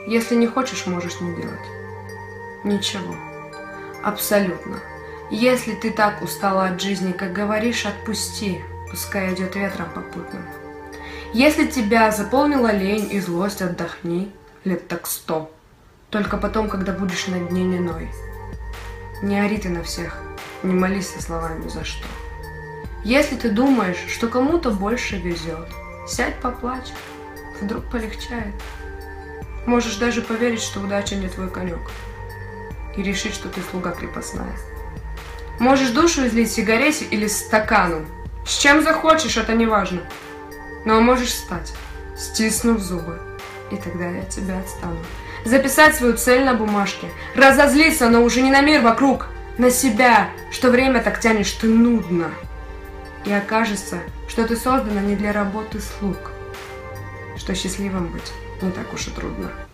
Если не хочешь, можешь не делать. Ничего. Абсолютно. Если ты так устала от жизни, как говоришь, отпусти, пускай идет ветром попутным. Если тебя заполнила лень и злость, отдохни лет так 100. Только потом, когда будешь на дне не ной. Не ори ты на всех, не молись со словами за что. Если ты думаешь, что кому-то больше везет, сядь поплачь, вдруг полегчает. Можешь даже поверить, что удача не твой конек, и решить, что ты слуга крепостная. Можешь душу излить сигарете или стакану. С чем захочешь, это не важно. Но можешь встать, стиснув зубы, и тогда я от тебя отстану. Записать свою цель на бумажке, разозлиться, но уже не на мир вокруг, на себя, что время так тянешь ты нудно. И окажется, что ты создана не для работы слуг, что счастливым быть не так уж и трудно.